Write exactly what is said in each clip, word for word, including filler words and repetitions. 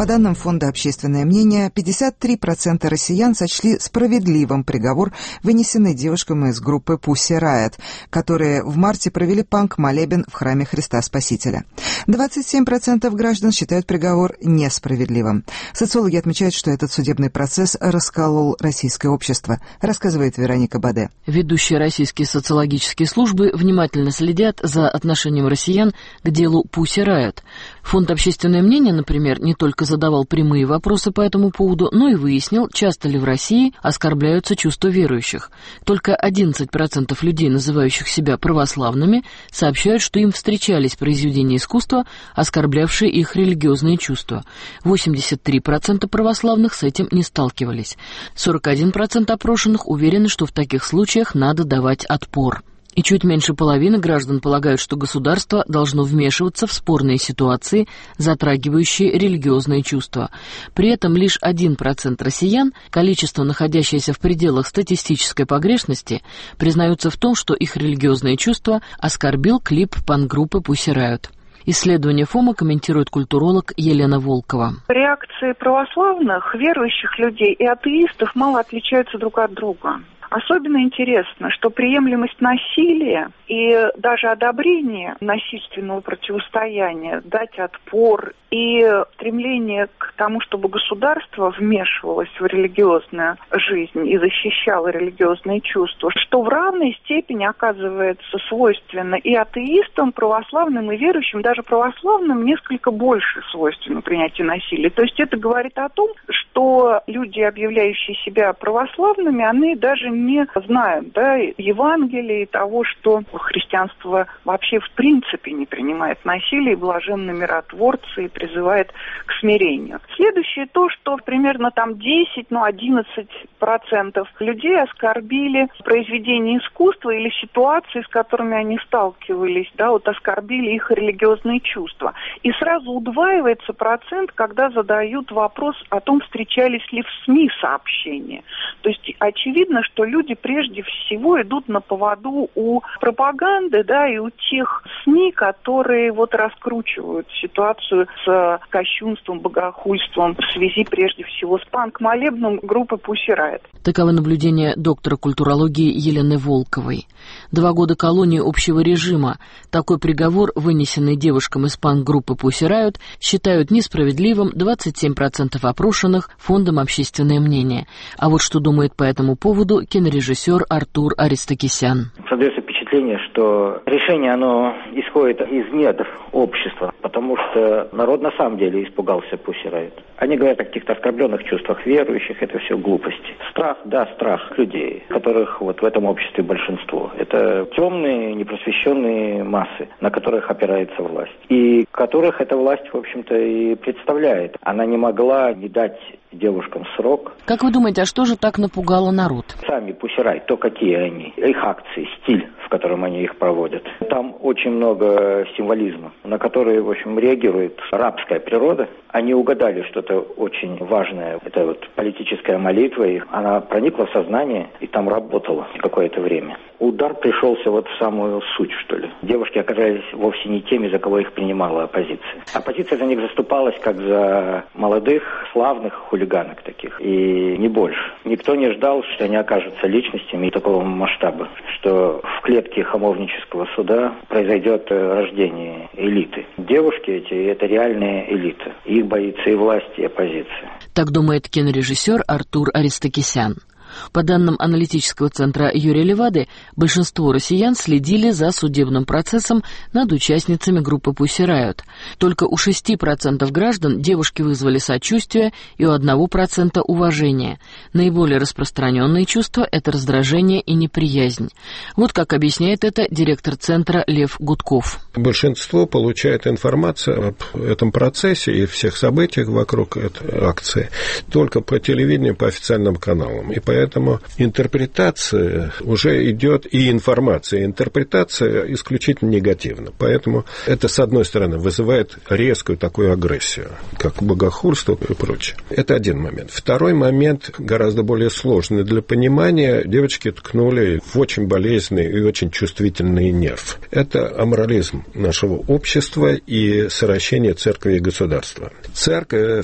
данным Фонда «Общественное мнение», пятьдесят три процента россиян сочли справедливым приговор, вынесенный девушкам из группы Pussy Riot, которые в марте провели панк-молебен в храме Христа Спасителя. двадцать семь процентов граждан считают приговор несправедливым. Социологи отмечают, что этот судебный процесс расколол российское общество, рассказывает Вероника Баде. Ведущие российские социологические службы внимательно следят за отношением россиян к делу Pussy Riot. Фонд «Общественное мнение», например, не только задавал прямые вопросы по этому поводу, но и выяснил, часто ли в России оскорбляются чувства верующих. Только одиннадцать процентов людей, называющих себя православными, сообщают, что им встречались произведения искусства, оскорблявшие их религиозные чувства. восемьдесят три процента православных с этим не сталкивались. сорок один процент опрошенных уверены, что в таких случаях надо давать отпор. И чуть меньше половины граждан полагают, что государство должно вмешиваться в спорные ситуации, затрагивающие религиозные чувства. При этом лишь один процент россиян, количество, находящееся в пределах статистической погрешности, признаются в том, что их религиозные чувства оскорбил клип панк-группы Pussy Riot. Исследование ФОМа комментирует культуролог Елена Волкова. Реакции православных, верующих людей и атеистов мало отличаются друг от друга. Особенно интересно, что приемлемость насилия и даже одобрение насильственного противостояния, дать отпор и стремление к тому, чтобы государство вмешивалось в религиозную жизнь и защищало религиозные чувства, что в равной степени оказывается свойственно и атеистам, православным и верующим, даже православным несколько больше свойственно принятию насилия. То есть это говорит о том, что люди, объявляющие себя православными, они даже не знают, да, Евангелия и того, что христианство вообще в принципе не принимает насилие, блаженны миротворцы и призывает к смирению. Следующее то, что примерно там десять, ну одиннадцать процентов людей оскорбили произведения искусства или ситуации, с которыми они сталкивались, да, вот оскорбили их религиозные чувства. И сразу удваивается процент, когда задают вопрос о том, встречались ли в СМИ сообщения. То есть очевидно, что люди прежде всего идут на поводу у пропаганды, да, и у тех СМИ, которые вот раскручивают ситуацию с кощунством, богохульством в связи прежде всего с панк-молебном группы Pussy Riot. Таковы наблюдения доктора культурологии Елены Волковой. Два года колонии общего режима. Такой приговор, вынесенный девушкам из панк-группы Pussy Riot, считают несправедливым двадцать семь процентов опрошенных Фондом «Общественное мнение». А вот что думает по этому поводу кинорежиссер Артур Аристокисян. Создается впечатление, что решение оно исходит из недр общества, потому что народ на самом деле испугался Pussy Riot. Они говорят о каких-то оскорбленных чувствах верующих, это все глупости. Страх, да, страх людей, которых вот в этом обществе большинство. Это темные, непросвещенные массы, на которых опирается власть. И которых эта власть, в общем-то, и представляет. Она не могла не дать девушкам срок. Как вы думаете, а что же так напугало народ? Сами Pussy Riot, то какие они, их акции, стиль, в котором они их проводят. Там очень много символизма, на который, в общем, реагирует рабская природа. Они угадали что-то очень важное. Это вот политическая молитва, и она проникла в сознание и там работала какое-то время. Удар пришелся вот в самую суть, что ли. Девушки оказались вовсе не теми, за кого их принимала оппозиция. Оппозиция за них заступалась как за молодых, славных хулиганок таких, и не больше. Никто не ждал, что они окажутся личностями такого масштаба, что в клетке хамовнического суда произойдет рождение элиты. Девушки эти – это реальная элита. Их боится и власть, и оппозиция. Так думает кинорежиссер Артур Аристокисян. По данным аналитического центра Юрия Левады, большинство россиян следили за судебным процессом над участницами группы Pussy Riot. Только у шести процентов граждан девушки вызвали сочувствие и у одного процента уважение. Наиболее распространенные чувства – это раздражение и неприязнь. Вот как объясняет это директор центра Лев Гудков. Большинство получает информацию об этом процессе и всех событиях вокруг этой акции только по телевидению, по официальным каналам. И поэтому Поэтому интерпретация уже идет, и информация, и интерпретация исключительно негативна. Поэтому это, с одной стороны, вызывает резкую такую агрессию, как богохульство и прочее. Это один момент. Второй момент, гораздо более сложный для понимания. Девочки ткнули в очень болезненный и очень чувствительный нерв. Это аморализм нашего общества и сращение церкви и государства. Церковь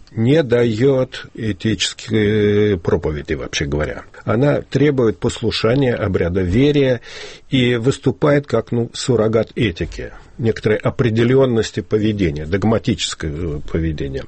не дает этические проповеди, вообще говоря. Она требует послушания, обряда верия и выступает как ну, суррогат этики, некоторой определенности поведения, догматического поведения.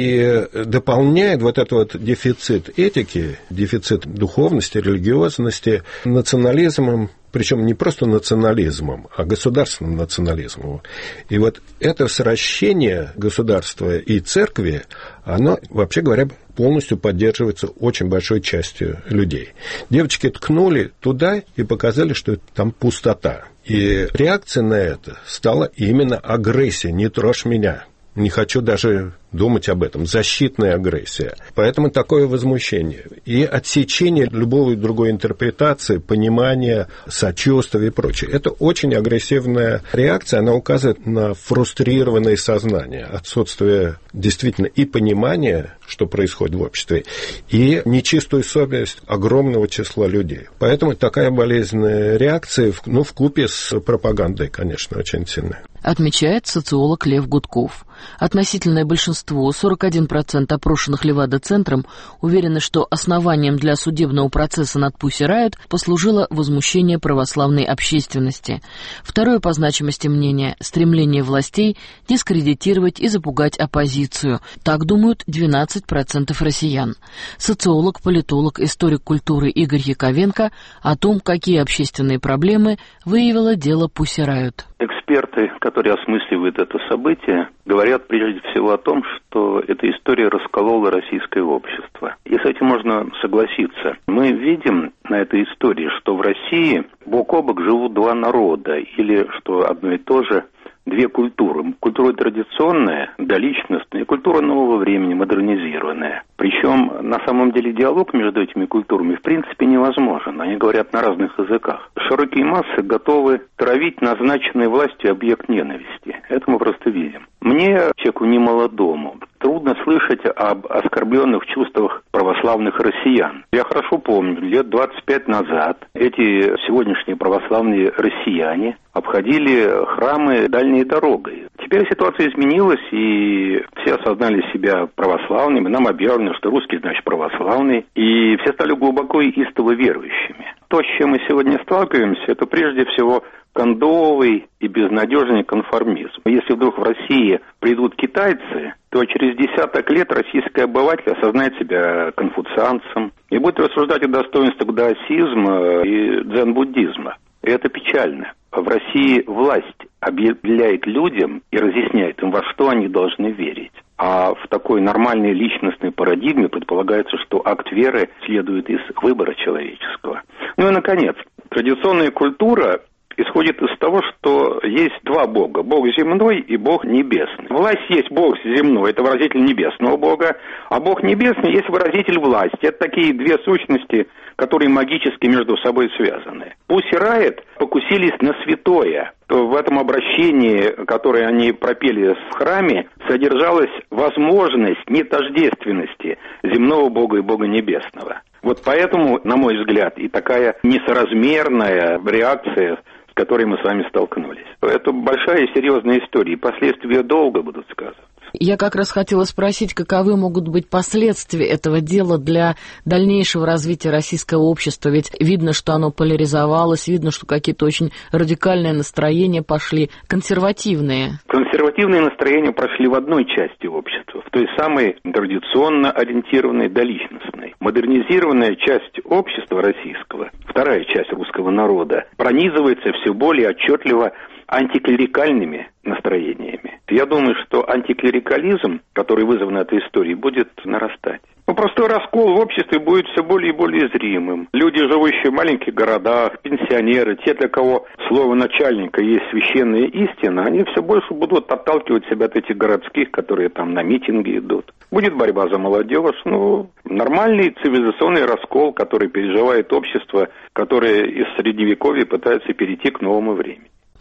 И дополняет вот этот вот дефицит этики, дефицит духовности, религиозности национализмом, причем не просто национализмом, а государственным национализмом. И вот это сращение государства и церкви, оно, вообще говоря, полностью поддерживается очень большой частью людей. Девочки ткнули туда и показали, что там пустота. И реакция на это стала именно агрессия «не трожь меня». Не хочу даже думать об этом. Защитная агрессия. Поэтому такое возмущение. И отсечение любой другой интерпретации, понимания, сочувствия и прочее. Это очень агрессивная реакция. Она указывает на фрустрированное сознание. Отсутствие действительно и понимания, что происходит в обществе, и нечистую совесть огромного числа людей. Поэтому такая болезненная реакция, ну, вкупе с пропагандой, конечно, очень сильная. Отмечает социолог Лев Гудков. Относительное большинство, сорок один процент опрошенных Левада-центром, уверены, что основанием для судебного процесса над Pussy Riot послужило возмущение православной общественности. Второе по значимости мнение – стремление властей дискредитировать и запугать оппозицию. Так думают двенадцать процентов россиян. Социолог, политолог, историк культуры Игорь Яковенко о том, какие общественные проблемы выявило дело Pussy Riot. Эксперты, которые осмысливают это событие, говорят прежде всего о том, что эта история расколола российское общество. И с этим можно согласиться. Мы видим на этой истории, что в России бок о бок живут два народа, или, что одно и то же, две культуры. Культура традиционная, доличностная, и культура нового времени, модернизированная. Причем, на самом деле, диалог между этими культурами в принципе невозможен. Они говорят на разных языках. Широкие массы готовы травить назначенной властью объект ненависти. Это мы просто видим. Мне, человеку немолодому, трудно слышать об оскорбленных чувствах православных россиян. Я хорошо помню, лет двадцать пять назад эти сегодняшние православные россияне обходили храмы дальней дорогой. Теперь ситуация изменилась, и все осознали себя православными. Нам объявлено, что русский значит православный, и все стали глубоко и истово верующими. То, с чем мы сегодня сталкиваемся, это прежде всего кондовый и безнадежный конформизм. Если вдруг в России придут китайцы, то через десяток лет российский обыватель осознает себя конфуцианцем и будет рассуждать о достоинствах даосизма и дзен-буддизма. И это печально. В России власть объявляет людям и разъясняет им, во что они должны верить. А в такой нормальной личностной парадигме предполагается, что акт веры следует из выбора человеческого. Ну и, наконец, традиционная культура исходит из того, что есть два бога. Бог земной и Бог небесный. Власть есть Бог земной, это выразитель небесного Бога, а Бог небесный есть выразитель власти. Это такие две сущности, которые магически между собой связаны. Pussy Riot покусились на святое. В этом обращении, которое они пропели в храме, содержалась возможность нетождественности земного Бога и Бога небесного. Вот поэтому, на мой взгляд, и такая несоразмерная реакция, с которой мы с вами столкнулись. Это большая и серьезная история, и последствия долго будут сказываться. Я как раз хотела спросить, каковы могут быть последствия этого дела для дальнейшего развития российского общества? Ведь видно, что оно поляризовалось, видно, что какие-то очень радикальные настроения пошли, консервативные. Консервативные настроения прошли в одной части общества, в той самой традиционно ориентированной, доличностной. Модернизированная часть общества российского, вторая часть русского народа, пронизывается все более отчетливо антиклерикальными настроениями. Я думаю, что антиклерикализм, который вызван этой историей, будет нарастать. Ну, простой раскол в обществе будет все более и более зримым. Люди, живущие в маленьких городах, пенсионеры, те, для кого слово начальника есть священная истина, они все больше будут отталкивать себя от этих городских, которые там на митинги идут. Будет борьба за молодежь, ну, нормальный цивилизационный раскол, который переживает общество, которое из средневековья пытается перейти к новому времени.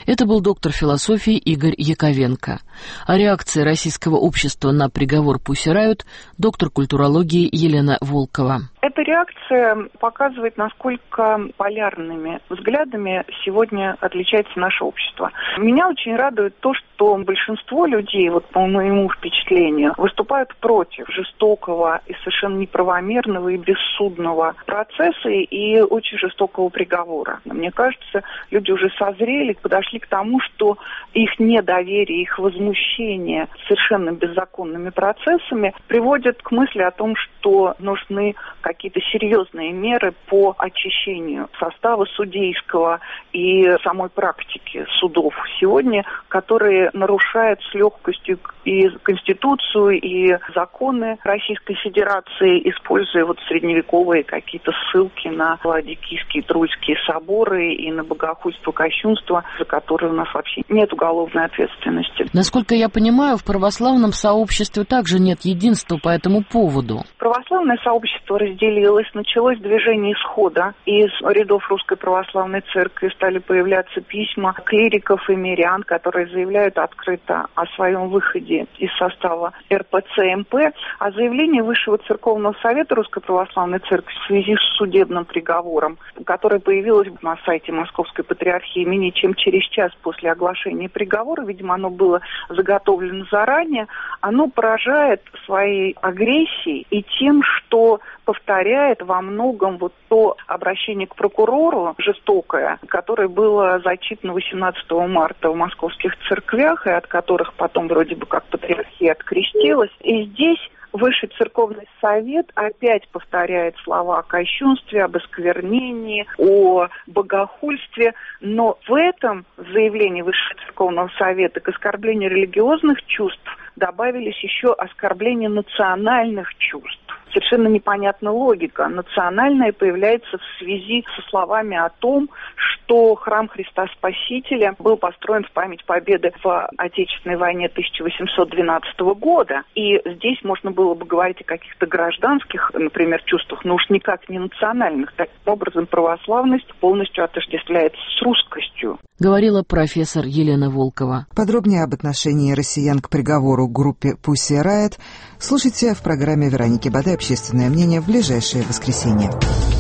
Это был доктор философии Игорь Яковенко. О реакции российского общества на приговор Pussy Riot доктор культурологии Елена Волкова. Эта реакция показывает, насколько полярными взглядами сегодня отличается наше общество. Меня очень радует то, что большинство людей, вот по моему впечатлению, выступают против жестокого и совершенно неправомерного и бессудного процесса и очень жестокого приговора. Мне кажется, люди уже созрели, подошли к тому, что их недоверие, их возмущение совершенно беззаконными процессами приводит к мысли о том, что нужны какие-то серьезные меры по очищению состава судейского и самой практики судов сегодня, которые нарушают с легкостью и Конституцию, и законы Российской Федерации, используя вот средневековые какие-то ссылки на Ладикийские, Труйские соборы и на богохульство, кощунство, за которые у нас вообще нет уголовной ответственности. Насколько я понимаю, в православном сообществе также нет единства по этому поводу. Православное сообщество разделилось, началось движение исхода. Из рядов Русской Православной Церкви стали появляться письма клириков и мирян, которые заявляют открыто о своем выходе из состава эр пэ цэ эм пэ. А заявление Высшего Церковного Совета Русской Православной Церкви в связи с судебным приговором, которое появилось на сайте Московской Патриархии менее чем через час после оглашения приговора, видимо, оно было заготовлено заранее, оно поражает своей агрессией и тем, что повторяет во многом вот то обращение к прокурору жестокое, которое было зачитано восемнадцатого марта в московских церквях, и от которых потом вроде бы как патриархия открестилась. И здесь Высший Церковный Совет опять повторяет слова о кощунстве, об осквернении, о богохульстве, но в этом заявлении Высшего Церковного Совета к оскорблению религиозных чувств добавились еще оскорбления национальных чувств. Совершенно непонятна логика. Национальное появляется в связи со словами о том, что храм Христа Спасителя был построен в память победы в Отечественной войне тысяча восемьсот двенадцатого года. И здесь можно было бы говорить о каких-то гражданских, например, чувствах, но уж никак не национальных. Таким образом, православность полностью отождествляется с русскостью. Говорила профессор Елена Волкова. Подробнее об отношении россиян к приговору группе Pussy Riot слушайте в программе Вероники Бадай «Общественное мнение» в ближайшее воскресенье.